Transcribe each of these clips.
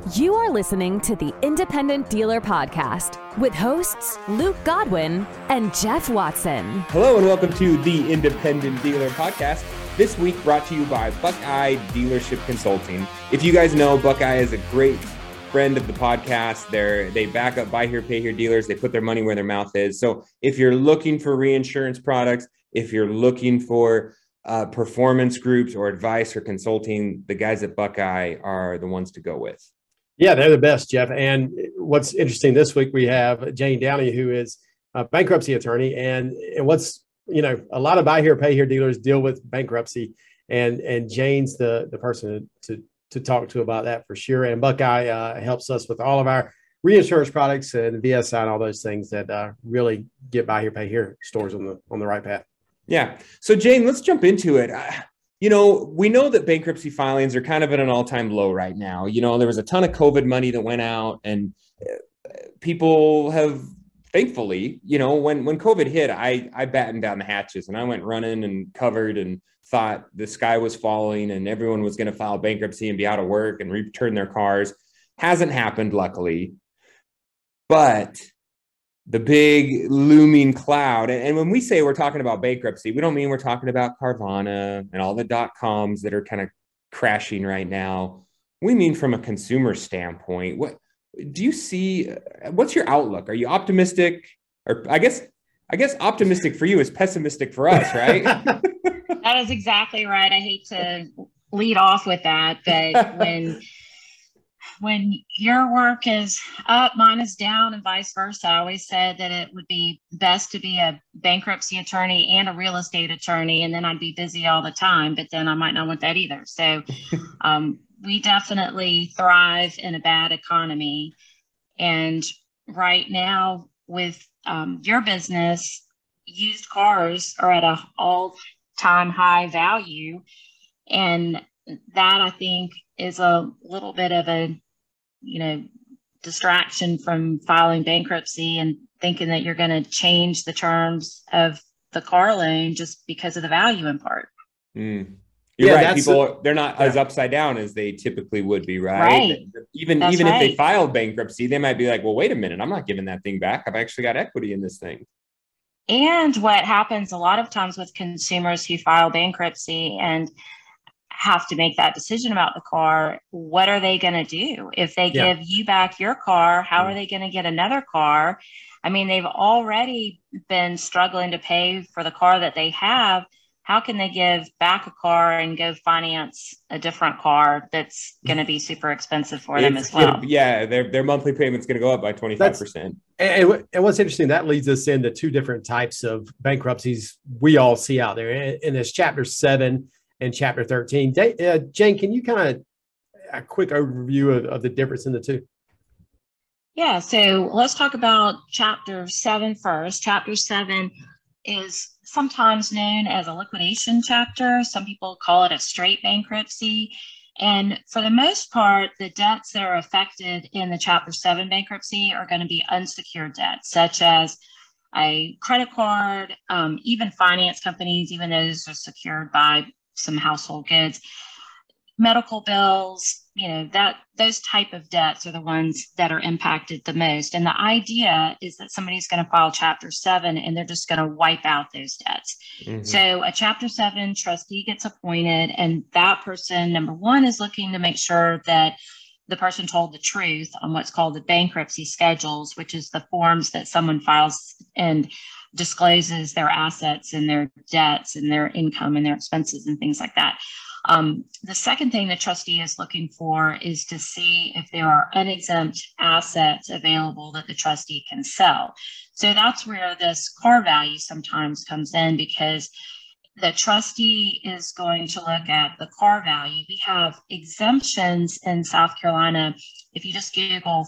You are listening to the Independent Dealer Podcast with hosts Luke Godwin and Jeff Watson. Hello and welcome to the Independent Dealer Podcast. This week brought to you by Buckeye Dealership Consulting. If you guys know, Buckeye is a great friend of the podcast. They back up buy here, pay here dealers. They put their money where their mouth is. So if you're looking for reinsurance products, if you're looking for performance groups or advice or consulting, the guys at Buckeye are the ones to go with. Yeah, they're the best, Jeff. And what's interesting this week, we have Jane Downey, who is a bankruptcy attorney. And what's, a lot of buy here, pay here dealers deal with bankruptcy. And Jane's the person to talk to about that for sure. And Buckeye helps us with all of our reinsurance products and VSI and all those things that really get buy here, pay here stores on the right path. Yeah. So Jane, let's jump into it. We know that bankruptcy filings are kind of at an all-time low right now. There was a ton of COVID money that went out, and people have, thankfully, when COVID hit, I battened down the hatches and I went running and covered and thought the sky was falling and everyone was going to file bankruptcy and be out of work and return their cars. Hasn't happened, luckily. But the big looming cloud. And when we say we're talking about bankruptcy, we don't mean we're talking about Carvana and all the .coms that are kind of crashing right now. We mean from a consumer standpoint. What do you see? What's your outlook? Are you optimistic? Or I guess optimistic for you is pessimistic for us, right? That is exactly right. I hate to lead off with that, but when your work is up, mine is down, and vice versa. I always said that it would be best to be a bankruptcy attorney and a real estate attorney, and then I'd be busy all the time, but then I might not want that either. So we definitely thrive in a bad economy. And right now with your business, used cars are at an all-time high value. And that, I think, is a little bit of a distraction from filing bankruptcy and thinking that you're going to change the terms of the car loan just because of the value in part. You're right. People, they're not as upside down as they typically would be, right? Even if they filed bankruptcy, they might be like, well, wait a minute, I'm not giving that thing back. I've actually got equity in this thing. And what happens a lot of times with consumers who file bankruptcy and have to make that decision about the car, what are they going to do? If they give you back your car, how are they going to get another car? I mean, they've already been struggling to pay for the car that they have. How can they give back a car and go finance a different car that's going to be super expensive for them as well? Their monthly payment's going to go up by 25%. And what's interesting, that leads us into two different types of bankruptcies we all see out there. And there's Chapter 7 and Chapter 13. Jane, can you kind of a quick overview of the difference in the two? Yeah, so let's talk about Chapter 7 first. Chapter 7 is sometimes known as a liquidation chapter. Some people call it a straight bankruptcy. And for the most part, the debts that are affected in the Chapter 7 bankruptcy are going to be unsecured debts, such as a credit card, even finance companies, even those are secured by some household goods, medical bills, those type of debts are the ones that are impacted the most. And the idea is that somebody's going to file Chapter 7 and they're just going to wipe out those debts. Mm-hmm. So a Chapter 7 trustee gets appointed, and that person, number one, is looking to make sure that the person told the truth on what's called the bankruptcy schedules, which is the forms that someone files and discloses their assets and their debts and their income and their expenses and things like that. The second thing the trustee is looking for is to see if there are unexempt assets available that the trustee can sell. So that's where this car value sometimes comes in, because the trustee is going to look at the car value. We have exemptions in South Carolina. If you just Google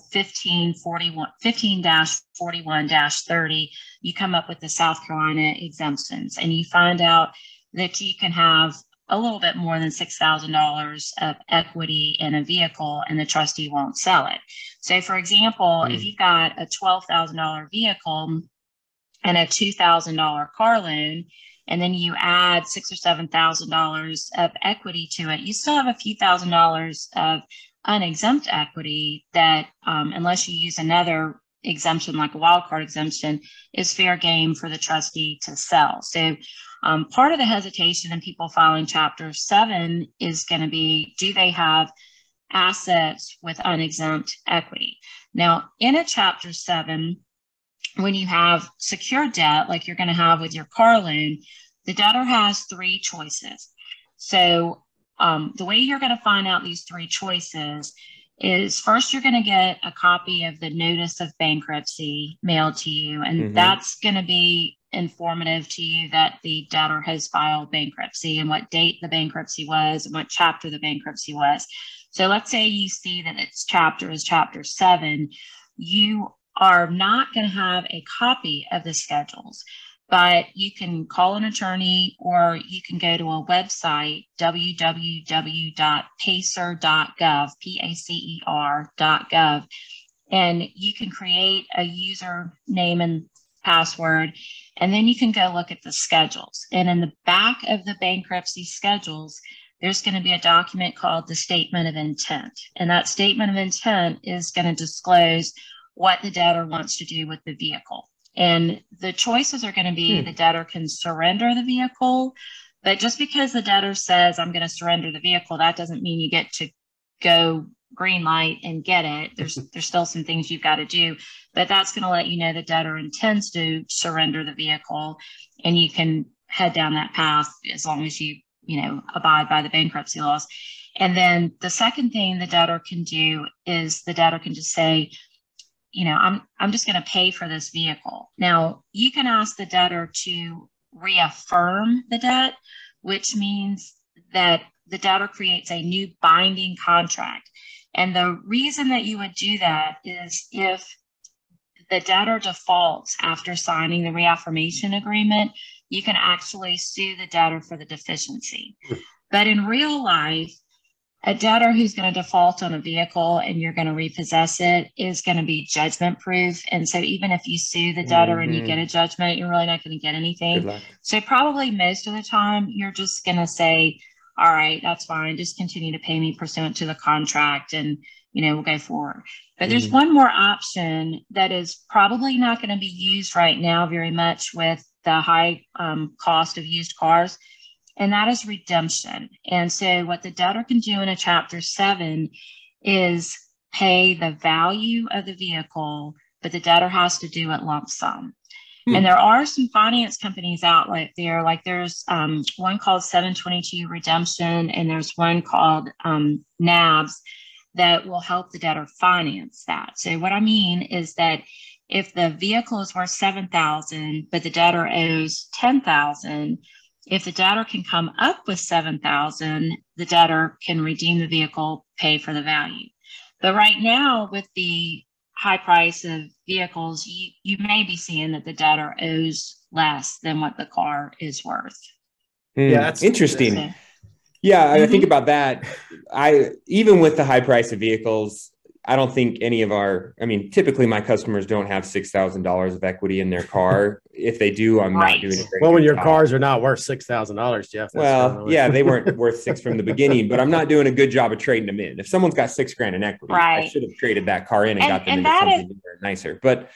15-41-30, you come up with the South Carolina exemptions, and you find out that you can have a little bit more than $6,000 of equity in a vehicle and the trustee won't sell it. So for example, if you've got a $12,000 vehicle and a $2,000 car loan, and then you add $6,000 or $7,000 of equity to it, you still have a few $1,000s of unexempt equity that, unless you use another exemption like a wildcard exemption, is fair game for the trustee to sell. So part of the hesitation in people filing Chapter 7 is going to be, do they have assets with unexempt equity? Now, in a Chapter 7, when you have secured debt, like you're going to have with your car loan, the debtor has three choices. So the way you're going to find out these three choices is, first, you're going to get a copy of the notice of bankruptcy mailed to you, and that's going to be informative to you that the debtor has filed bankruptcy and what date the bankruptcy was and what chapter the bankruptcy was. So let's say you see that its chapter is Chapter 7. You are not going to have a copy of the schedules, but you can call an attorney, or you can go to a website, www.pacer.gov, pacer.gov, and you can create a username and password, and then you can go look at the schedules. And in the back of the bankruptcy schedules, there's going to be a document called the Statement of Intent. And that Statement of Intent is going to disclose what the debtor wants to do with the vehicle. And the choices are going to be the debtor can surrender the vehicle, but just because the debtor says, I'm going to surrender the vehicle, that doesn't mean you get to go green light and get it. There's still some things you've got to do, but that's going to let you know the debtor intends to surrender the vehicle, and you can head down that path as long as you abide by the bankruptcy laws. And then the second thing the debtor can do is the debtor can just say, I'm just going to pay for this vehicle. Now, you can ask the debtor to reaffirm the debt, which means that the debtor creates a new binding contract. And the reason that you would do that is if the debtor defaults after signing the reaffirmation agreement, you can actually sue the debtor for the deficiency. But in real life, a debtor who's going to default on a vehicle and you're going to repossess it is going to be judgment proof. And so even if you sue the debtor and you get a judgment, you're really not going to get anything. So probably most of the time, you're just going to say, all right, that's fine. Just continue to pay me pursuant to the contract, and, we'll go forward. But there's one more option that is probably not going to be used right now very much with the high cost of used cars, and that is redemption. And so what the debtor can do in a Chapter 7 is pay the value of the vehicle, but the debtor has to do it lump sum. And there are some finance companies out there, like there's one called 722 Redemption, and there's one called NABS that will help the debtor finance that. So what I mean is that if the vehicle is worth $7,000, but the debtor owes $10,000, if the debtor can come up with $7,000, the debtor can redeem the vehicle, pay for the value. But right now, with the high price of vehicles, you may be seeing that the debtor owes less than what the car is worth. Yeah, that's interesting. Yeah, I think about that. Even with the high price of vehicles, I don't think any of typically my customers don't have $6,000 of equity in their car. If they do, I'm not doing it. Well, when your cars are not worth $6,000, Jeff. They weren't worth $6,000 from the beginning, but I'm not doing a good job of trading them in. If someone's got $6,000 in equity, I should have traded that car in and got them into something nicer. But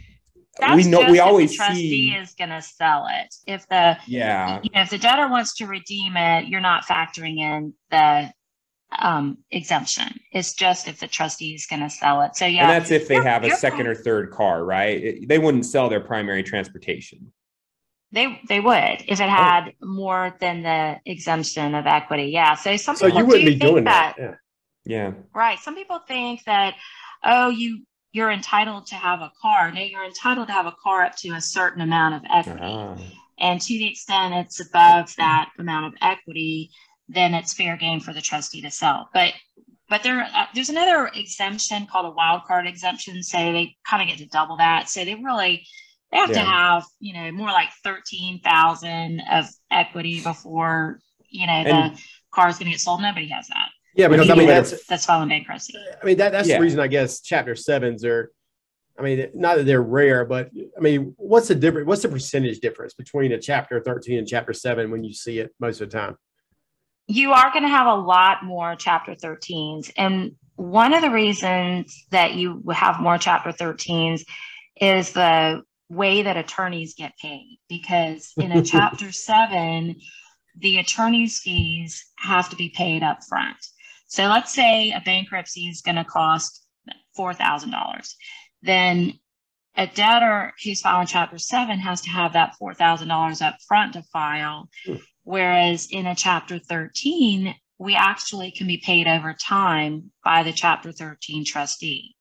we always see the trustee is going to sell it. If the if the debtor wants to redeem it, you're not factoring in the exemption. It's just if the trustee is going to sell it. So and that's if they have a second or third car, right? They wouldn't sell their primary transportation. They would if it had more than the exemption of equity. Yeah. So some people you wouldn't be doing that. Yeah. Right. Some people think that you're entitled to have a car. No, you're entitled to have a car up to a certain amount of equity, and to the extent it's above that amount of equity, then it's fair game for the trustee to sell. But there's another exemption called a wild card exemption. So they kind of get to double that. So they have to have, more like 13,000 of equity before, the car is going to get sold. Nobody has that. Yeah, because that's filing bankruptcy. That's the reason I guess Chapter 7s are, not that they're rare, but what's the difference? What's the percentage difference between a Chapter 13 and Chapter 7 when you see it most of the time? You are going to have a lot more Chapter 13s. And one of the reasons that you have more Chapter 13s is the way that attorneys get paid, because in a Chapter 7, the attorney's fees have to be paid up front. So let's say a bankruptcy is going to cost $4,000. Then a debtor who's filing Chapter 7 has to have that $4,000 up front to file, whereas in a Chapter 13, we actually can be paid over time by the Chapter 13 trustee.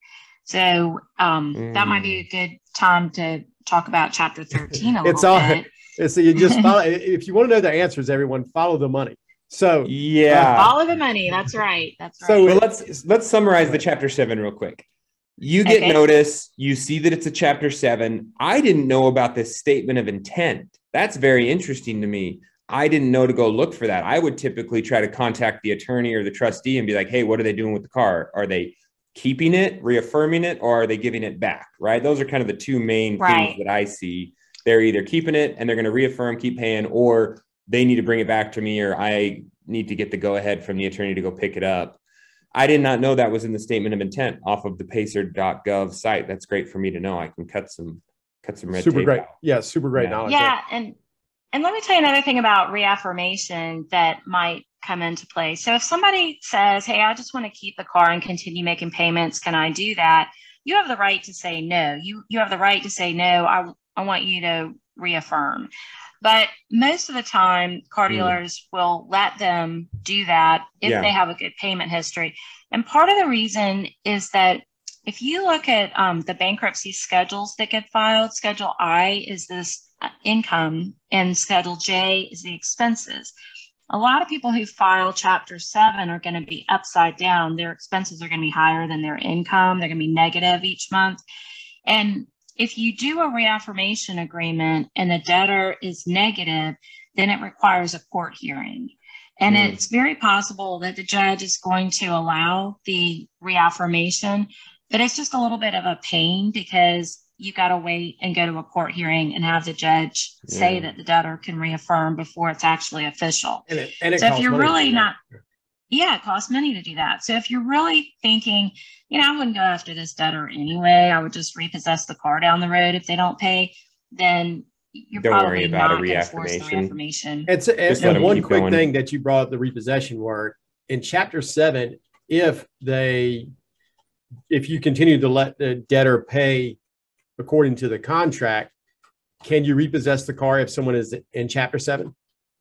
So that might be a good time to talk about Chapter 13 a little bit. So you just follow. If you want to know the answers, everyone, follow the money. So follow the money. That's right. That's right. So let's summarize the Chapter 7 real quick. You get notice, you see that it's a Chapter 7. I didn't know about this statement of intent. That's very interesting to me. I didn't know to go look for that. I would typically try to contact the attorney or the trustee and be like, hey, what are they doing with the car? Are they keeping it, reaffirming it, or are they giving it back? Right? Those are kind of the two main things that I see. They're either keeping it and they're going to reaffirm, keep paying, or they need to bring it back to me, or I need to get the go ahead from the attorney to go pick it up. I did not know that was in the statement of intent off of the pacer.gov site. That's great for me to know. I can cut some red super tape great. out. Yeah, super great knowledge. Yeah, and let me tell you another thing about reaffirmation that might come into play. So if somebody says, hey, I just want to keep the car and continue making payments, can I do that? You have the right to say no. You have the right to say, no, I want you to reaffirm. But most of the time, car dealers will let them do that if they have a good payment history. And part of the reason is that if you look at the bankruptcy schedules that get filed, Schedule I is this income and Schedule J is the expenses. A lot of people who file Chapter 7 are going to be upside down. Their expenses are going to be higher than their income. They're going to be negative each month. And if you do a reaffirmation agreement and the debtor is negative, then it requires a court hearing. And it's very possible that the judge is going to allow the reaffirmation, but it's just a little bit of a pain because you got to wait and go to a court hearing and have the judge say that the debtor can reaffirm before it's actually official. And it so if you're really not, it costs money to do that. So if you're really thinking, I wouldn't go after this debtor anyway, I would just repossess the car down the road if they don't pay, then you're Don't probably worry about not a going to force the reaffirmation. reaffirmation. And one quick thing that you brought up, the repossession word, in Chapter 7, if you continue to let the debtor pay according to the contract, can you repossess the car if someone is in Chapter 7?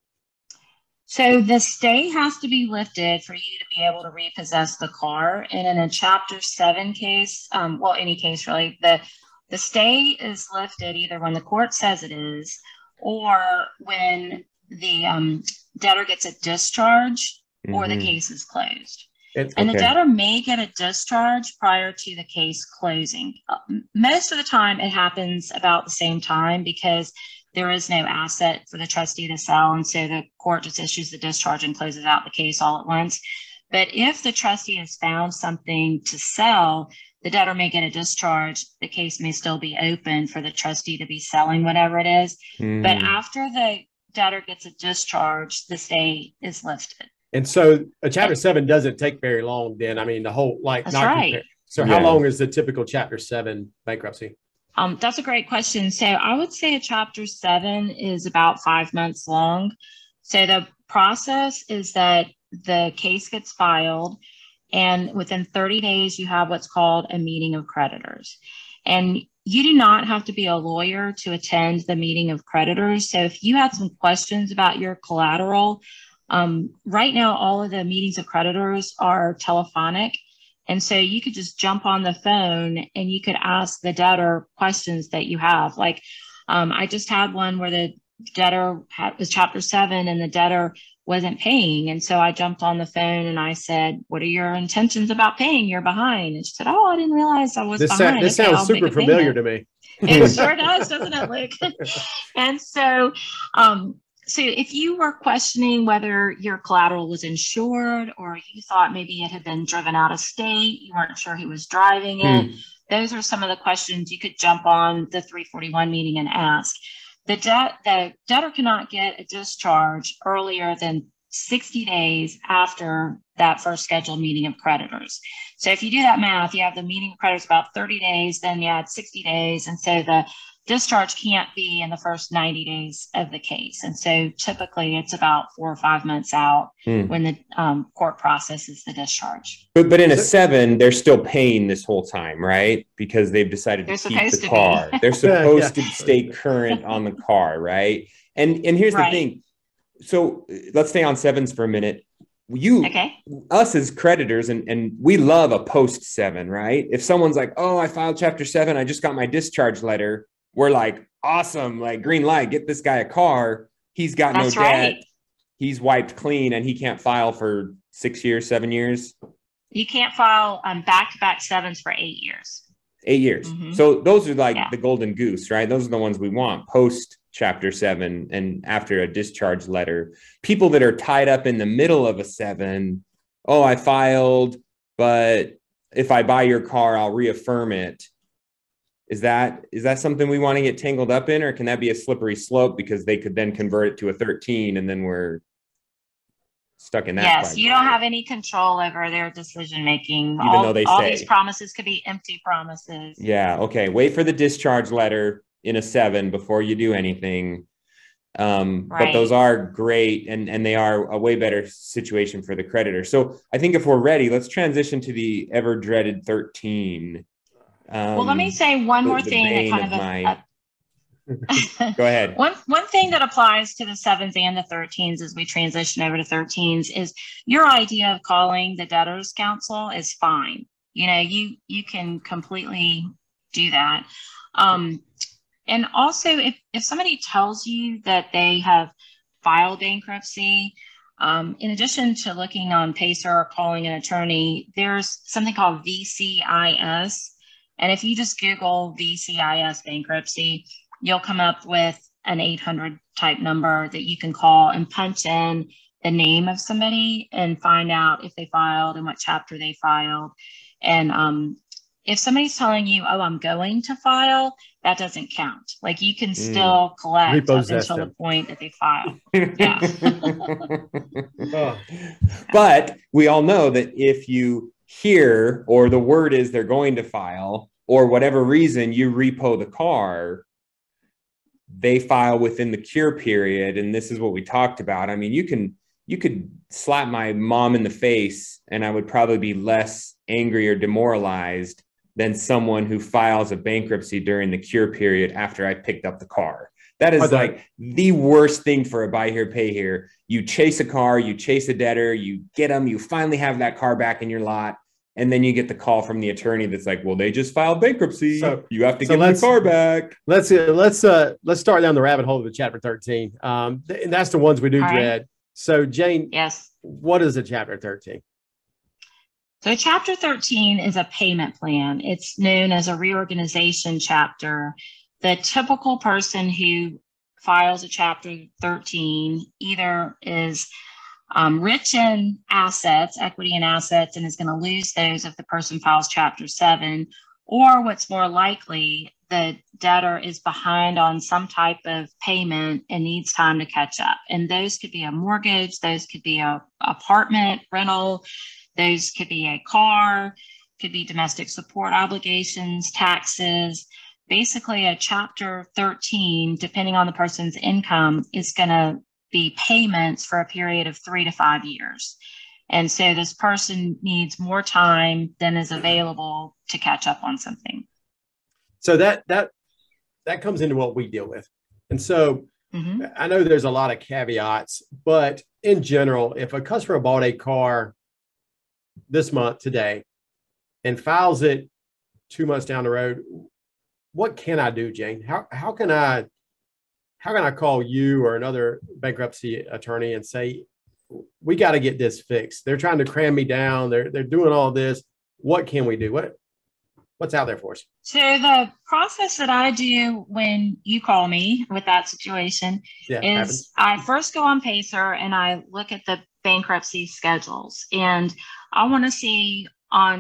So the stay has to be lifted for you to be able to repossess the car. And in a Chapter 7 case, any case really, the stay is lifted either when the court says it is, or when the debtor gets a discharge or the case is closed. And the debtor may get a discharge prior to the case closing. Most of the time it happens about the same time because there is no asset for the trustee to sell. And so the court just issues the discharge and closes out the case all at once. But if the trustee has found something to sell, the debtor may get a discharge. The case may still be open for the trustee to be selling whatever it is. But after the debtor gets a discharge, the stay is lifted. And so a Chapter 7 doesn't take very long then. I mean, the whole, That's right. So how long is the typical Chapter 7 bankruptcy? That's a great question. So I would say a Chapter 7 is about 5 months long. So the process is that the case gets filed, and within 30 days, you have what's called a meeting of creditors. And you do not have to be a lawyer to attend the meeting of creditors. So if you had some questions about your collateral, right now, all of the meetings of creditors are telephonic. And so you could just jump on the phone and you could ask the debtor questions that you have. Like I just had one where the debtor was Chapter 7 and the debtor wasn't paying. And so I jumped on the phone and I said, what are your intentions about paying? You're behind. And she said, oh, I didn't realize I was behind. This sounds super familiar to me. It sure does, doesn't it, Luke? And so, so if you were questioning whether your collateral was insured or you thought maybe it had been driven out of state, you weren't sure who was driving it, those are some of the questions you could jump on the 341 meeting and ask. The debtor cannot get a discharge earlier than 60 days after that first scheduled meeting of creditors. So if you do that math, you have the meeting of creditors about 30 days, then you add 60 days. And so the discharge can't be in the first 90 days of the case. And so typically it's about 4 or 5 months out when the court processes the discharge. But in a 7, they're still paying this whole time, right? Because they've decided to keep the car. They're supposed to stay current on the car, right? And here's the thing. So let's stay on 7s for a minute. Us as creditors, and we love a post 7, right? If someone's like, oh, I filed Chapter 7, I just got my discharge letter. We're like, awesome, like green light, get this guy a car. He's got no debt. He's wiped clean and he can't file for 6 years, 7 years. You can't file back-to-back 7s for 8 years. 8 years. Mm-hmm. So those are like the golden goose, right? Those are the ones we want post Chapter 7 and after a discharge letter. People that are tied up in the middle of a 7, oh, I filed, but if I buy your car, I'll reaffirm it. Is that something we want to get tangled up in, or can that be a slippery slope because they could then convert it to a 13 and then we're stuck in that? Yes, you don't have any control over their decision making. Even though they say all these promises could be empty promises. Yeah. Okay. Wait for the discharge letter in a 7 before you do anything. But those are great, and they are a way better situation for the creditor. So I think if we're ready, let's transition to the ever dreaded 13. Well, let me say one more thing that kind of go ahead. One thing that applies to the 7s and the 13s as we transition over to 13s is your idea of calling the debtors council is fine. You know, you can completely do that. And also if somebody tells you that they have filed bankruptcy, in addition to looking on Pacer or calling an attorney, there's something called VCIS. And if you just Google VCIS bankruptcy, you'll come up with an 800 type number that you can call and punch in the name of somebody and find out if they filed and what chapter they filed. And if somebody's telling you, oh, I'm going to file, that doesn't count. Like you can still collect up until the point that they file. Yeah. But we all know that if you hear, or the word is they're going to file, or whatever reason you repo the car, they file within the cure period. And this is what we talked about. I mean, you could slap my mom in the face and I would probably be less angry or demoralized than someone who files a bankruptcy during the cure period after I picked up the car. That is like the worst thing for a buy here, pay here. You chase a car, you chase a debtor, you get them, you finally have that car back in your lot. And then you get the call from the attorney that's like, well, they just filed bankruptcy. So you have to give the car back. Let's start down the rabbit hole of the Chapter 13. And that's the ones we do dread. So Jane, yes, what is a Chapter 13? So Chapter 13 is a payment plan. It's known as a reorganization chapter. The typical person who files a Chapter 13 either is rich in assets, equity and assets, and is going to lose those if the person files Chapter 7, or what's more likely, the debtor is behind on some type of payment and needs time to catch up. And those could be a mortgage, those could be a apartment rental, those could be a car, could be domestic support obligations, taxes. Basically, a Chapter 13, depending on the person's income, is going to be payments for a period of 3 to 5 years. And so this person needs more time than is available to catch up on something. So that comes into what we deal with. And so I know there's a lot of caveats, but in general, if a customer bought a car this month today and files it 2 months down the road, what can I do, Jane? How can I call you or another bankruptcy attorney and say, we got to get this fixed? They're trying to cram me down. They're doing all this. What can we do? What's out there for us? So the process that I do when you call me with that situation is I first go on Pacer and I look at the bankruptcy schedules, and I want to see on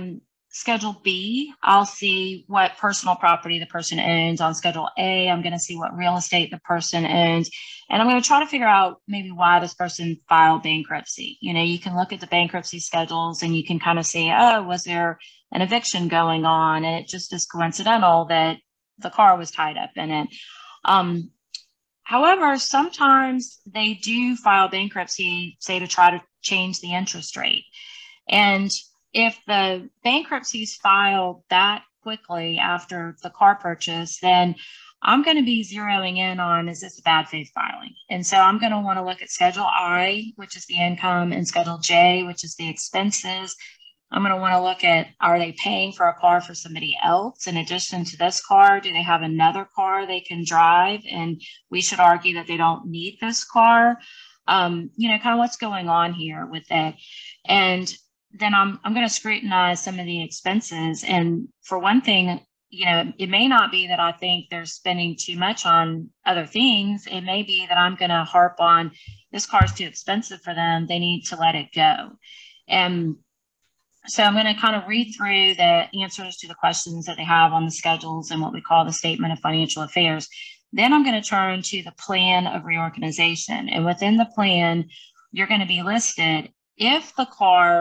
Schedule B, I'll see what personal property the person owns. On Schedule A, I'm going to see what real estate the person owns. And I'm going to try to figure out maybe why this person filed bankruptcy. You can look at the bankruptcy schedules and you can kind of see, oh, was there an eviction going on? And it just is coincidental that the car was tied up in it. However, sometimes they do file bankruptcy, say, to try to change the interest rate. And if the bankruptcy is filed that quickly after the car purchase, then I'm going to be zeroing in on, is this a bad faith filing? And so I'm going to want to look at Schedule I, which is the income, and Schedule J, which is the expenses. I'm going to want to look at, are they paying for a car for somebody else in addition to this car? Do they have another car they can drive? And we should argue that they don't need this car. Kind of what's going on here with that. And then I'm going to scrutinize some of the expenses. And for one thing, it may not be that I think they're spending too much on other things. It may be that I'm going to harp on, this car is too expensive for them. They need to let it go. And so I'm going to kind of read through the answers to the questions that they have on the schedules and what we call the Statement of Financial Affairs. Then I'm going to turn to the plan of reorganization. And within the plan, you're going to be listed if the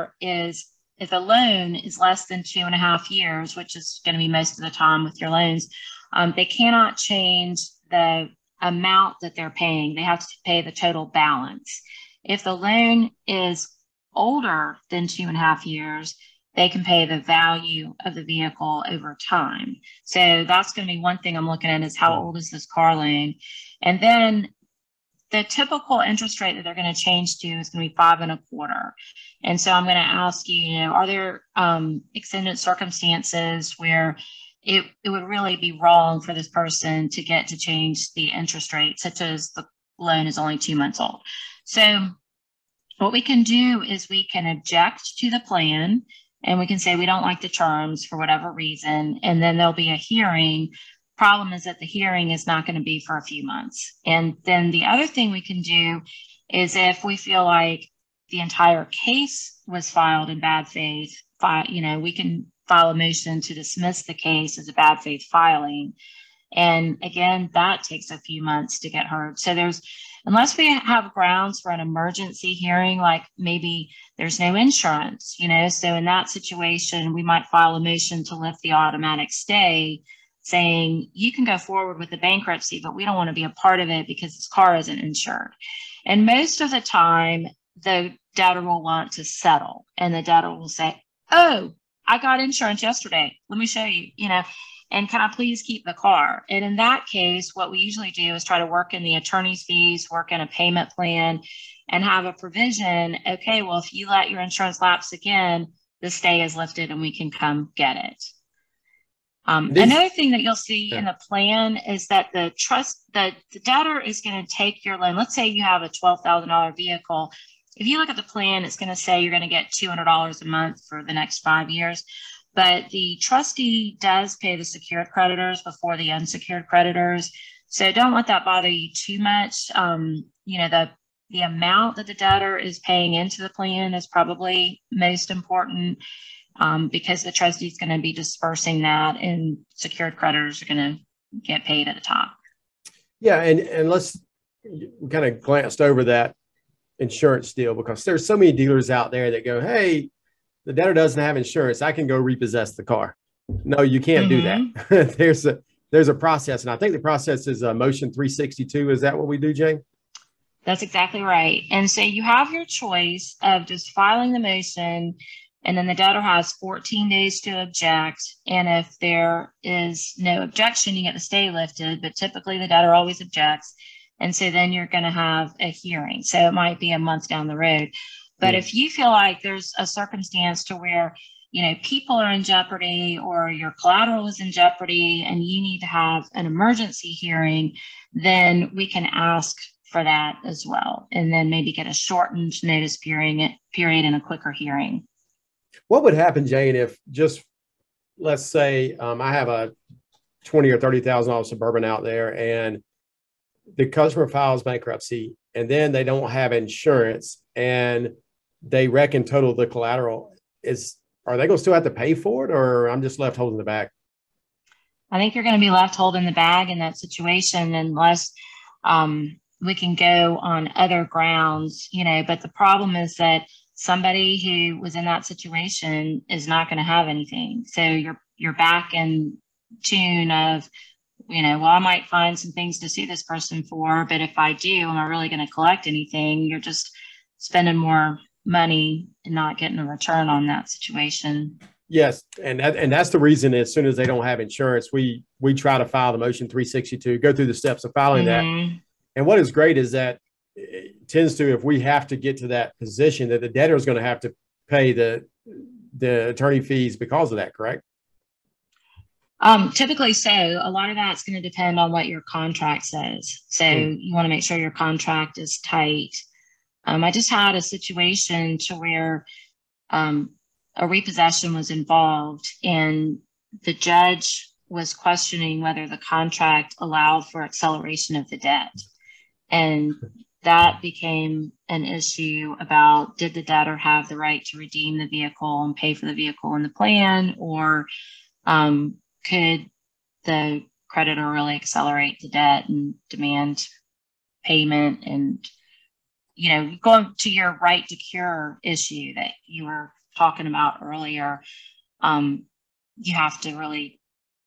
loan is less than 2.5 years, which is going to be most of the time with your loans, they cannot change the amount that they're paying. They have to pay the total balance. If the loan is older than 2.5 years, they can pay the value of the vehicle over time. So that's going to be one thing I'm looking at, is how old is this car loan? And then the typical interest rate that they're going to change to is going to be 5.25%. And so I'm going to ask you, are there extended circumstances where it would really be wrong for this person to get to change the interest rate, such as the loan is only 2 months old? So what we can do is we can object to the plan, and we can say we don't like the terms for whatever reason, and then there'll be a hearing. Problem is that the hearing is not going to be for a few months. And then the other thing we can do is, if we feel like the entire case was filed in bad faith, we can file a motion to dismiss the case as a bad faith filing. And again, that takes a few months to get heard. So unless we have grounds for an emergency hearing, like maybe there's no insurance, so in that situation, we might file a motion to lift the automatic stay, saying you can go forward with the bankruptcy, but we don't want to be a part of it because this car isn't insured. And most of the time, the debtor will want to settle, and the debtor will say, oh, I got insurance yesterday. Let me show you, and can I please keep the car? And in that case, what we usually do is try to work in the attorney's fees, work in a payment plan, and have a provision. Okay, well, if you let your insurance lapse again, the stay is lifted and we can come get it. Another thing that you'll see in the plan is that the debtor is going to take your loan. Let's say you have a $12,000 vehicle. If you look at the plan, it's going to say you're going to get $200 a month for the next 5 years. But the trustee does pay the secured creditors before the unsecured creditors. So don't let that bother you too much. The amount that the debtor is paying into the plan is probably most important. Because the trustee is going to be dispersing that, and secured creditors are going to get paid at the top. Yeah, and let's kind of glanced over that insurance deal, because there's so many dealers out there that go, hey, the debtor doesn't have insurance, I can go repossess the car. No, you can't do that. There's a process, and I think the process is motion 362. Is that what we do, Jane? That's exactly right. And so you have your choice of just filing the motion, and then the debtor has 14 days to object. And if there is no objection, you get the stay lifted. But typically the debtor always objects. And so then you're going to have a hearing. So it might be a month down the road. But if you feel like there's a circumstance to where, people are in jeopardy, or your collateral is in jeopardy, and you need to have an emergency hearing, then we can ask for that as well. And then maybe get a shortened notice period and a quicker hearing. What would happen, Jane, if just, let's say I have a $20,000 or $30,000 Suburban out there, and the customer files bankruptcy, and then they don't have insurance, and they reckon total the collateral? are they going to still have to pay for it, or I'm just left holding the bag? I think you're going to be left holding the bag in that situation unless we can go on other grounds, but the problem is that somebody who was in that situation is not going to have anything. So you're back in tune of, well, I might find some things to sue this person for, but if I do, am I really going to collect anything? You're just spending more money and not getting a return on that situation. Yes, and that's the reason. As soon as they don't have insurance, we try to file the motion 362, go through the steps of filing that. And what is great is that it tends to, if we have to get to that position, that the debtor is going to have to pay the attorney fees because of that, correct? Typically so. A lot of that's going to depend on what your contract says. So you want to make sure your contract is tight. I just had a situation to where a repossession was involved, and the judge was questioning whether the contract allowed for acceleration of the debt. And that became an issue about, did the debtor have the right to redeem the vehicle and pay for the vehicle in the plan, or could the creditor really accelerate the debt and demand payment? And, going to your right to cure issue that you were talking about earlier, you have to really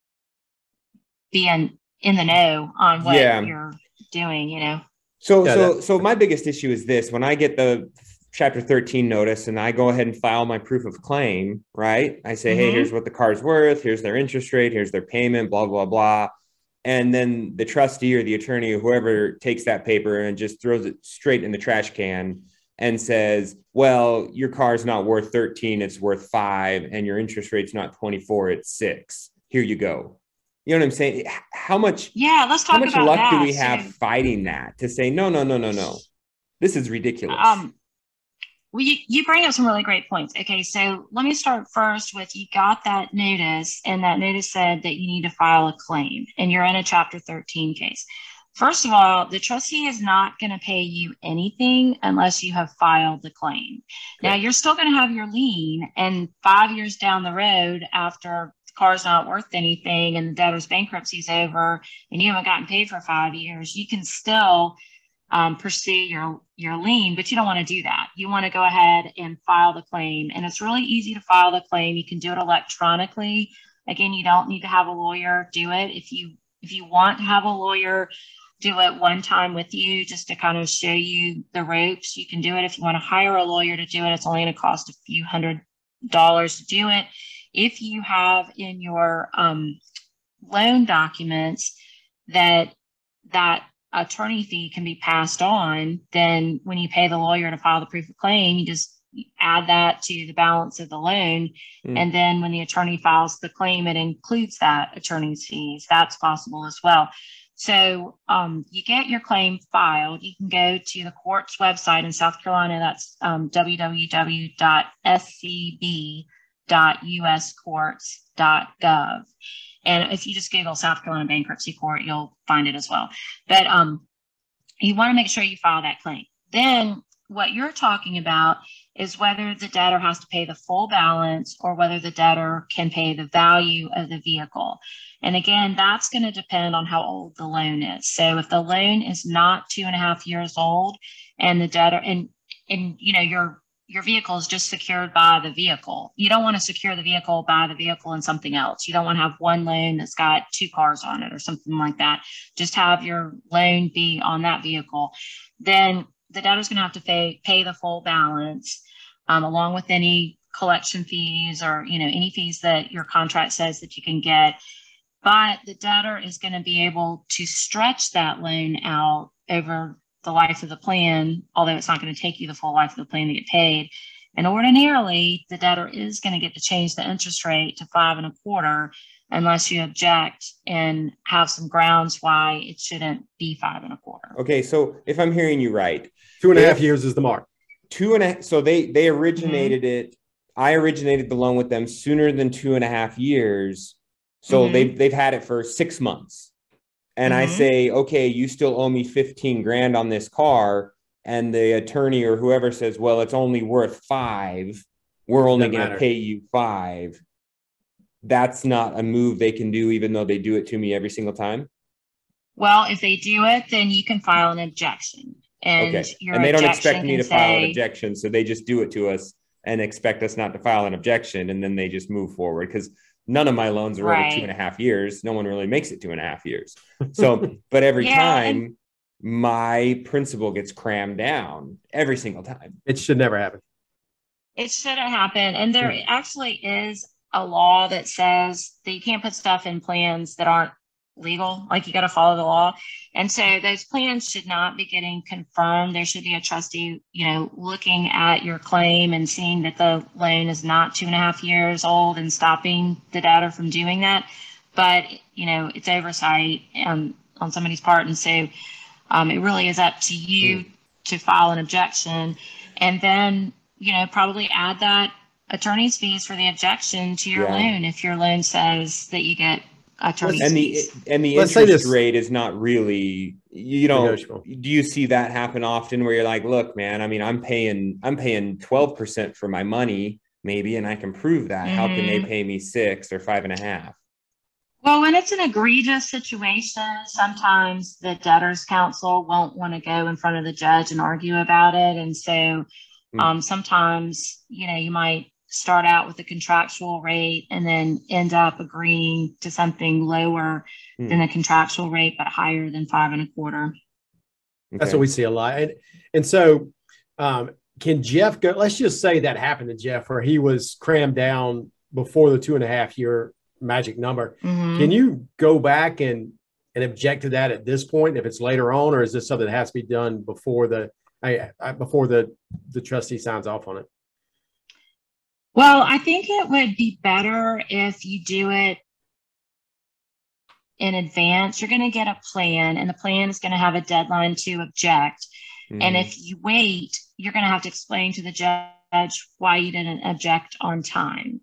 be in the know on what you're doing, So my biggest issue is this: when I get the Chapter 13 notice and I go ahead and file my proof of claim, right? I say, hey, here's what the car's worth, here's their interest rate, here's their payment, blah, blah, blah. And then the trustee or the attorney or whoever takes that paper and just throws it straight in the trash can and says, well, your car's not worth 13, it's worth 5, and your interest rate's not 24, it's 6. Here you go. You know what I'm saying? How much let's talk about luck that. Do we have fighting that to say, no. This is ridiculous. Well, you bring up some really great points. Okay, so let me start first with, you got that notice, and that notice said that you need to file a claim, and you're in a Chapter 13 case. First of all, the trustee is not going to pay you anything unless you have filed the claim. Okay. Now, you're still going to have your lien, and 5 years down the road, after the car's not worth anything and the debtor's bankruptcy is over and you haven't gotten paid for 5 years, you can still pursue your lien, but you don't want to do that. You want to go ahead and file the claim, and it's really easy to file the claim. You can do it electronically. Again, you don't need to have a lawyer do it. If you want to have a lawyer do it one time with you just to kind of show you the ropes, you can do it. If you want to hire a lawyer to do it, it's only going to cost a few $100s to do it. If you have in your loan documents that attorney fee can be passed on, then when you pay the lawyer to file the proof of claim, you just add that to the balance of the loan. And then when the attorney files the claim, it includes that attorney's fees. That's possible as well. So you get your claim filed. You can go to the court's website in South Carolina. That's www.scb.uscourts.gov. And if you just Google South Carolina Bankruptcy Court, you'll find it as well. But you want to make sure you file that claim. Then what you're talking about is whether the debtor has to pay the full balance or whether the debtor can pay the value of the vehicle. And again, that's going to depend on how old the loan is. So if the loan is not 2.5 years old and the debtor and your vehicle is just secured by the vehicle. You don't want to secure the vehicle by the vehicle and something else. You don't want to have one loan that's got 2 cars on it or something like that. Just have your loan be on that vehicle. Then the debtor's going to have to pay the full balance along with any collection fees or any fees that your contract says that you can get. But the debtor is going to be able to stretch that loan out over the life of the plan, although it's not going to take you the full life of the plan to get paid. And ordinarily, the debtor is going to get to change the interest rate to 5.25 unless you object and have some grounds why it shouldn't be 5.25. Okay, so if I'm hearing you right, 2.5 years is the mark. 2.5. So they originated it. I originated the loan with them sooner than 2.5 years. So they've had it for 6 months. And I say, okay, you still owe me $15,000 on this car. And the attorney or whoever says, well, it's only worth 5. we're only Doesn't going to matter. pay you 5, that's not a move they can do, even though they do it to me every single time? Well, if they do it, then you can file an objection. And Okay. your And they don't objection expect me can to file an say, objection, so they just do it to us and expect us not to file an objection, and then they just move forward, because none of my loans are over Right. 2.5 years. No one really makes it 2.5 years. So, but every Yeah, time my principal gets crammed down every single time. It should never happen. it shouldn't happen. And there actually is a law that says that you can't put stuff in plans that aren't legal. Like, you got to follow the law. And so those plans should not be getting confirmed. There should be a trustee, looking at your claim and seeing that the loan is not 2.5 years old and stopping the debtor from doing that. But, it's oversight on somebody's part. And so it really is up to you to file an objection, and then, probably add that attorney's fees for the objection to your loan if your loan says that you get attorney's fees. And the Let's say interest this- rate is not really, Negotiable. do you see that happen often where you're like, look, man, I mean, I'm paying 12% for my money maybe, and I can prove that. How can they pay me 6 or 5.5? Well, when it's an egregious situation, sometimes the debtors counsel won't want to go in front of the judge and argue about it. And so sometimes, you might start out with a contractual rate and then end up agreeing to something lower than the contractual rate, but higher than 5.25. Okay. That's what we see a lot. And so can Jeff go? Let's just say that happened to Jeff, where he was crammed down before the 2.5 year magic number. Can you go back and object to that at this point if it's later on, or is this something that has to be done before the trustee signs off on it? Well, I think it would be better if you do it in advance. You're going to get a plan, and the plan is going to have a deadline to object. And if you wait, you're going to have to explain to the judge why you didn't object on time.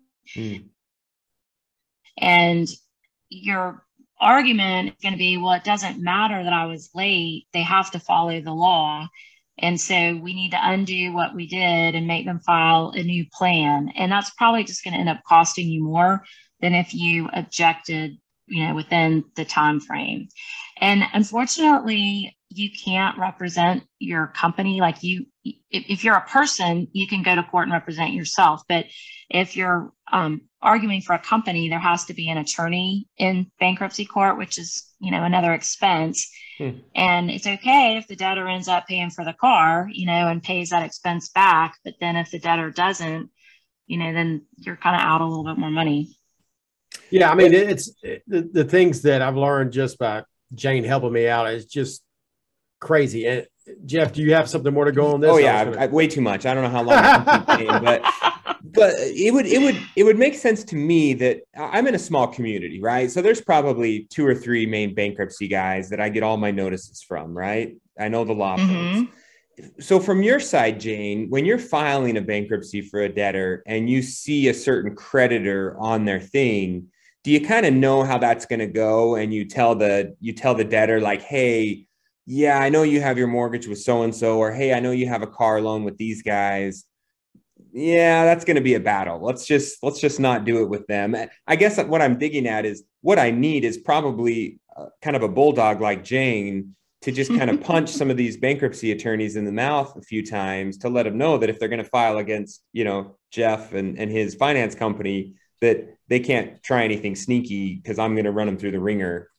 And your argument is going to be, well, it doesn't matter that I was late. They have to follow the law. And so we need to undo what we did and make them file a new plan. And that's probably just going to end up costing you more than if you objected, within the time frame. And unfortunately, you can't represent your company. Like, if you're a person, you can go to court and represent yourself. But if you're arguing for a company, there has to be an attorney in bankruptcy court, which is, another expense. And it's okay if the debtor ends up paying for the car, and pays that expense back. But then if the debtor doesn't, then you're kind of out a little bit more money. Yeah. I mean, it's the things that I've learned just by Jane helping me out is just crazy. And Jeff, do you have something more to go on this? Oh yeah, way too much. I don't know how long I can keep paying, but it would make sense to me that I'm in a small community, right? So there's probably 2 or 3 main bankruptcy guys that I get all my notices from, right? I know the law firms. So from your side, Jane, when you're filing a bankruptcy for a debtor and you see a certain creditor on their thing, do you kind of know how that's going to go? And you tell the debtor, like, hey, yeah, I know you have your mortgage with so-and-so, or, hey, I know you have a car loan with these guys. Yeah, that's going to be a battle. Let's just not do it with them. I guess what I'm digging at is what I need is probably kind of a bulldog like Jane to just kind of punch some of these bankruptcy attorneys in the mouth a few times to let them know that if they're going to file against, Jeff and his finance company, that they can't try anything sneaky because I'm going to run them through the ringer.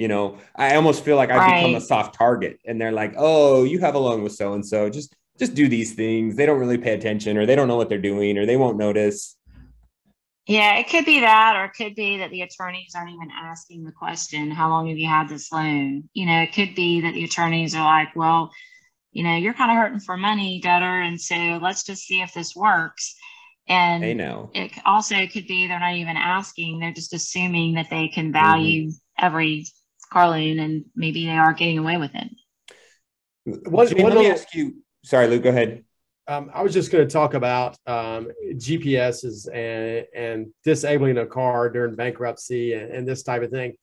I almost feel like I've become a soft target, and they're like, oh, you have a loan with so-and-so. Just do these things. They don't really pay attention, or they don't know what they're doing, or they won't notice. Yeah, it could be that, or it could be that the attorneys aren't even asking the question, how long have you had this loan? It could be that the attorneys are like, well, you're kind of hurting for money, debtor, and so let's just see if this works. And they know. It also could be they're not even asking. They're just assuming that they can value every car loan, and maybe they are getting away with it. Jane, let me ask you. Sorry, Luke, go ahead. I was just going to talk about GPSs and disabling a car during bankruptcy and this type of thing.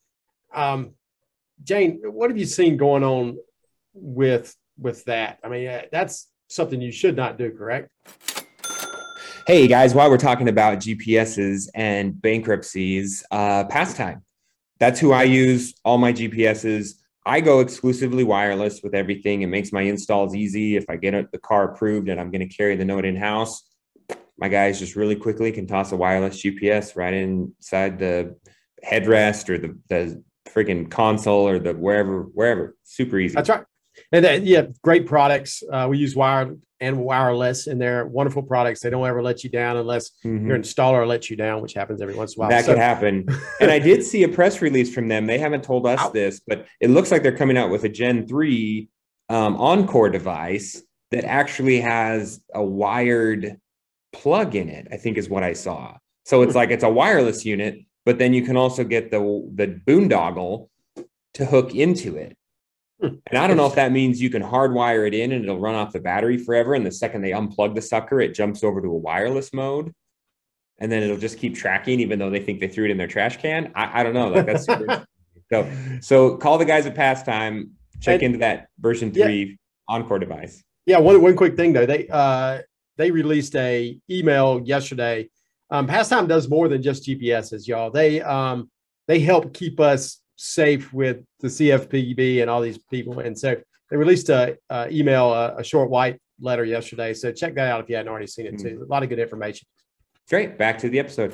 Jane, what have you seen going on with that? I mean, that's something you should not do, correct? Hey guys, while we're talking about GPSs and bankruptcies, Pastime. That's who I use all my GPSs. I go exclusively wireless with everything. It makes my installs easy. If I get the car approved and I'm going to carry the note in-house, my guys just really quickly can toss a wireless GPS right inside the headrest or the freaking console or the wherever. Super easy. That's right. And great products. We use wired and wireless, and they're wonderful products. They don't ever let you down unless your installer lets you down, which happens every once in a while. That could happen. And I did see a press release from them. They haven't told us this, but it looks like they're coming out with a Gen 3 Encore device that actually has a wired plug in it, I think is what I saw. So it's like it's a wireless unit, but then you can also get the boondoggle to hook into it. And I don't know if that means you can hardwire it in and it'll run off the battery forever. And the second they unplug the sucker, it jumps over to a wireless mode. And then it'll just keep tracking, even though they think they threw it in their trash can. I don't know. Like that's super so call the guys at Pastime, check into that version 3 Encore device. Yeah, one quick thing though. They released a email yesterday. Pastime does more than just GPSs, y'all. They help keep us safe with the CFPB and all these people. And so they released a short white letter yesterday. So check that out if you hadn't already seen it too. A lot of good information. Great. Back to the episode.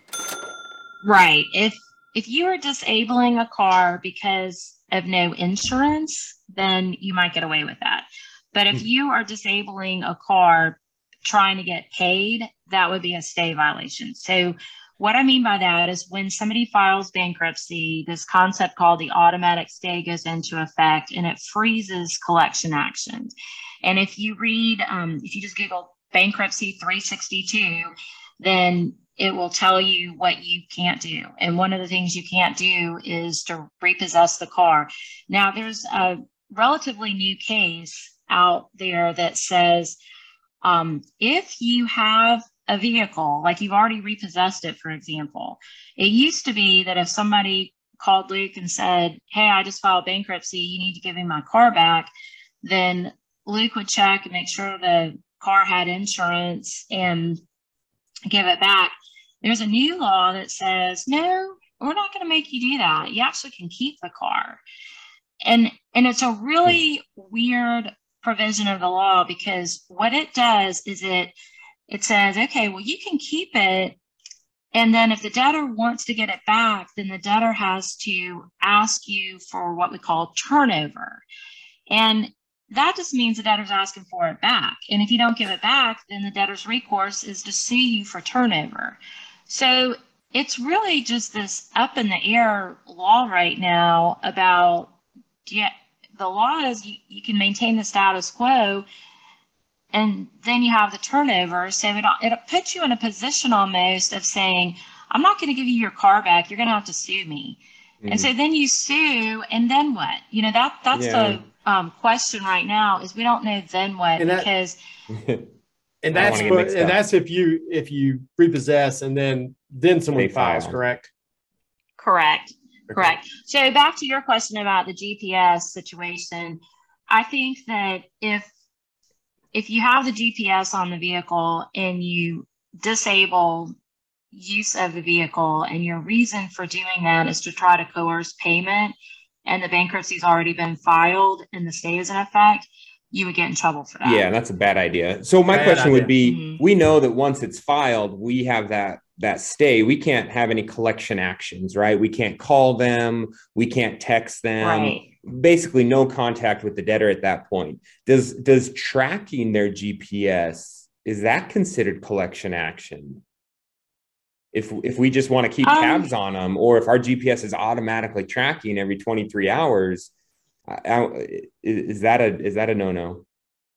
Right. If you are disabling a car because of no insurance, then you might get away with that. But if you are disabling a car trying to get paid, that would be a stay violation. So what I mean by that is when somebody files bankruptcy, this concept called the automatic stay goes into effect and it freezes collection actions. And if you read, if you just Google bankruptcy 362, then it will tell you what you can't do. And one of the things you can't do is to repossess the car. Now, there's a relatively new case out there that says if you have a vehicle, like you've already repossessed it, for example, it used to be that if somebody called Luke and said, hey, I just filed bankruptcy, you need to give me my car back, then Luke would check and make sure the car had insurance and give it back. There's a new law that says, no, we're not going to make you do that. You actually can keep the car. And it's a really weird provision of the law because what it does is it says, okay, well, you can keep it. And then if the debtor wants to get it back, then the debtor has to ask you for what we call turnover. And that just means the debtor's asking for it back. And if you don't give it back, then the debtor's recourse is to sue you for turnover. So it's really just this up in the air law right now about, the law is you can maintain the status quo and then you have the turnover. So it puts you in a position almost of saying, I'm not going to give you your car back. You're going to have to sue me. Mm-hmm. And so then you sue, and then what? That's the question right now is we don't know then what, because and that's if you repossess and then someone files, correct? Correct. So back to your question about the GPS situation, I think that if you have the GPS on the vehicle and you disable use of the vehicle and your reason for doing that is to try to coerce payment and the bankruptcy's already been filed and the stay is in effect, you would get in trouble for that. Yeah, that's a bad idea. So my question would be, we know that once it's filed, we have that stay. We can't have any collection actions, right? We can't call them. We can't text them. Right. Basically no contact with the debtor at that point. Does tracking their GPS, is that considered collection action? If we just want to keep tabs on them, or if our GPS is automatically tracking every 23 hours, is that a no-no?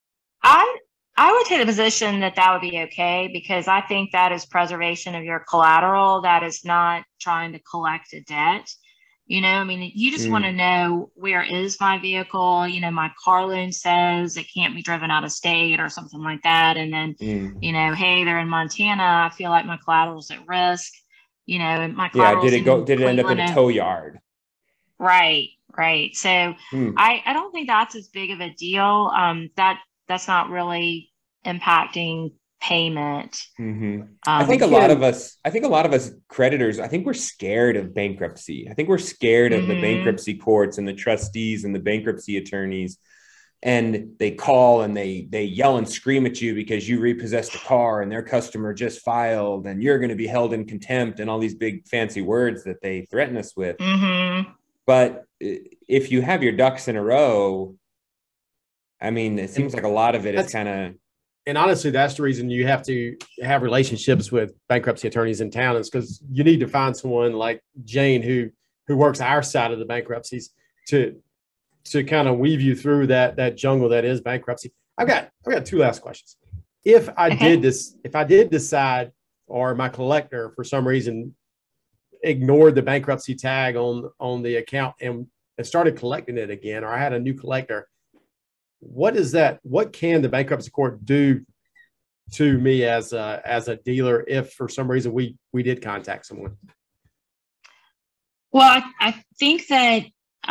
I would take the position that would be okay, because I think that is preservation of your collateral. That is not trying to collect a debt. You just want to know, where is my vehicle? My car loan says it can't be driven out of state or something like that. And then, hey, they're in Montana. I feel like my collateral's at risk. And my collateral. Did it end up in a tow yard? Right. So I don't think that's as big of a deal. That's not really impacting payment. I think a lot of us creditors, I think we're scared of bankruptcy. I think we're scared of the bankruptcy courts and the trustees and the bankruptcy attorneys. And they call and they yell and scream at you because you repossessed a car and their customer just filed and you're going to be held in contempt and all these big fancy words that they threaten us with. But if you have your ducks in a row, I mean, it seems like a lot of it is kind of. And honestly, that's the reason you have to have relationships with bankruptcy attorneys in town, is because you need to find someone like Jane who works our side of the bankruptcies to kind of weave you through that jungle that is bankruptcy. I've got two last questions. If I did decide, or my collector for some reason ignored the bankruptcy tag on the account and started collecting it again, or I had a new collector, what can the bankruptcy court do to me as a dealer if for some reason we did contact someone? Well, I think that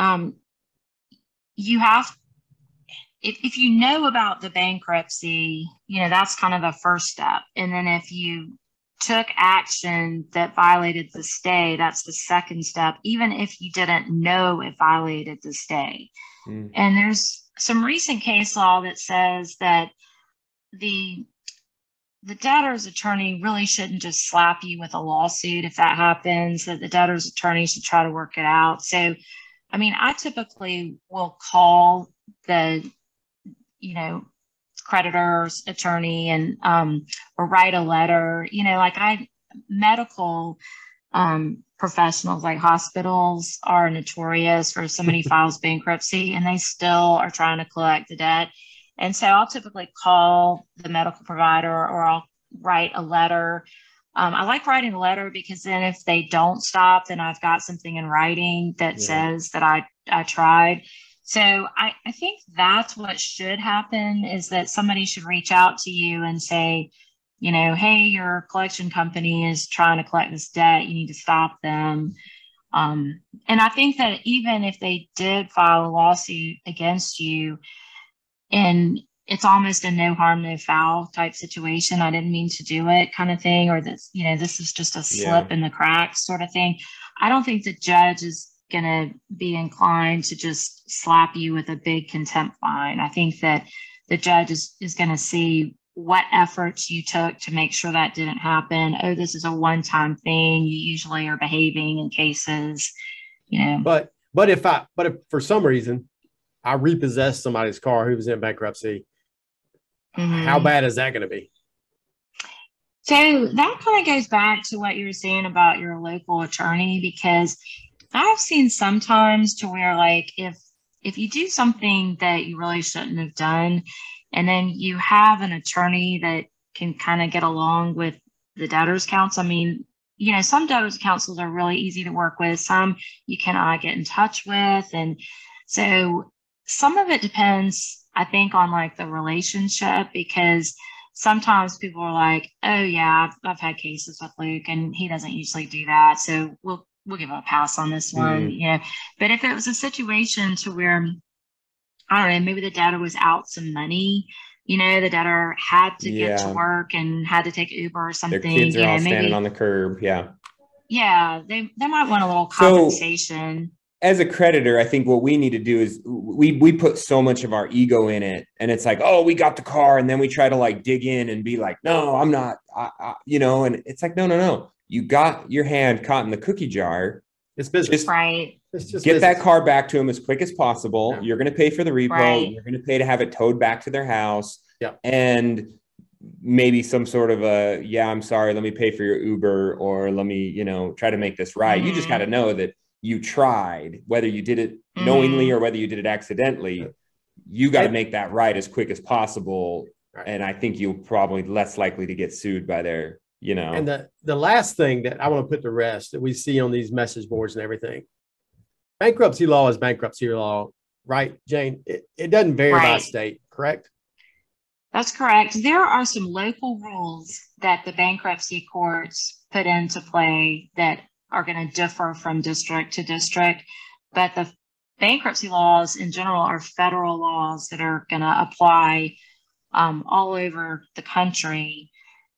you have, if you know about the bankruptcy, that's kind of the first step. And then if you took action that violated the stay, that's the second step, even if you didn't know it violated the stay. And there's some recent case law that says that the debtor's attorney really shouldn't just slap you with a lawsuit if that happens, that the debtor's attorney should try to work it out. So, I mean, I typically will call the, creditor's attorney and, or write a letter, medical professionals like hospitals are notorious for somebody files bankruptcy and they still are trying to collect the debt. And so I'll typically call the medical provider or I'll write a letter. I like writing a letter because then if they don't stop, then I've got something in writing that says that I tried. So I think that's what should happen, is that somebody should reach out to you and say, hey, your collection company is trying to collect this debt. You need to stop them. And I think that even if they did file a lawsuit against you, and it's almost a no harm, no foul type situation, I didn't mean to do it kind of thing, or this, this is just a slip in the cracks sort of thing, I don't think the judge is going to be inclined to just slap you with a big contempt fine. I think that the judge is going to see what efforts you took to make sure that didn't happen. Oh, this is a one-time thing. You usually are behaving in cases, But if for some reason I repossessed somebody's car who was in bankruptcy, how bad is that going to be? So that kind of goes back to what you were saying about your local attorney, because I've seen sometimes to where, like, if you do something that you really shouldn't have done, and then you have an attorney that can kind of get along with the debtors counsel. I mean, some debtors counsels are really easy to work with. Some you cannot get in touch with. And so some of it depends, I think, on like the relationship, because sometimes people are like, oh yeah, I've had cases with Luke and he doesn't usually do that, so we'll give him a pass on this one. But if it was a situation to where, I don't know, maybe the debtor was out some money, the debtor had to get to work and had to take Uber or something. Their kids are all standing on the curb. Yeah, they might want a little compensation. As a creditor, I think what we need to do is we put so much of our ego in it, and it's like, oh, we got the car, and then we try to like dig in and be like, no, I'm not, and it's like, no. You got your hand caught in the cookie jar. It's business. Right. It's just get business. that car back to them as quick as possible. Yeah. You're going to pay for the repo. Right. You're going to pay to have it towed back to their house. Yeah. And maybe some sort of I'm sorry, let me pay for your Uber, or let me, try to make this right. You just got to know that you tried, whether you did it knowingly or whether you did it accidentally. You got to make that right as quick as possible. Right. And I think you'll probably less likely to get sued by their, And the last thing that I want to put to rest that we see on these message boards and everything, bankruptcy law is bankruptcy law, right, Jane? It doesn't vary by state, correct? That's correct. There are some local rules that the bankruptcy courts put into play that are going to differ from district to district, but the bankruptcy laws in general are federal laws that are going to apply all over the country.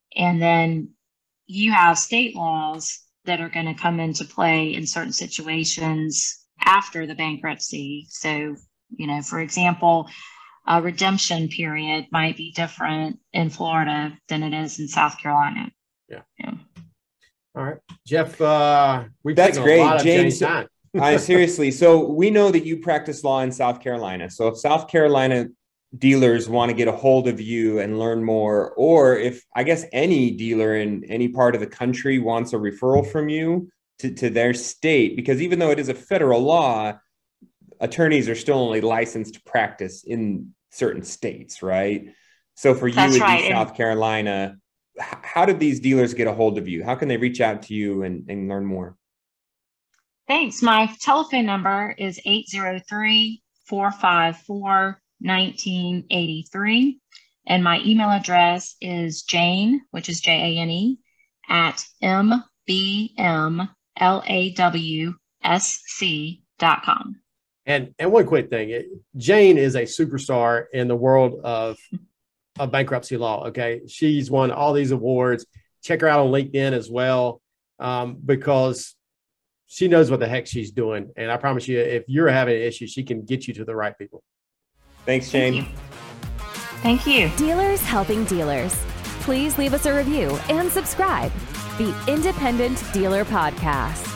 And then you have state laws that are going to come into play in certain situations after the bankruptcy. So, for example, a redemption period might be different in Florida than it is in South Carolina. Yeah. All right, Jeff, that's great, a lot of James. time. Seriously. So we know that you practice law in South Carolina. So if South Carolina dealers want to get a hold of you and learn more, or if I guess any dealer in any part of the country wants a referral from you to their state, because even though it is a federal law, attorneys are still only licensed to practice in certain states, right? So for you, it'd be South Carolina. How did these dealers get a hold of you? How can they reach out to you and learn more? Thanks. My telephone number is 803-454-1983. And my email address is Jane, which is JANE, at mbmlawsc.com. And one quick thing, Jane is a superstar in the world of bankruptcy law. Okay. She's won all these awards. Check her out on LinkedIn as well, because she knows what the heck she's doing. And I promise you, if you're having an issue, she can get you to the right people. Thanks, Jane. Thank you. Dealers helping dealers. Please leave us a review and subscribe. The Independent Dealer Podcast.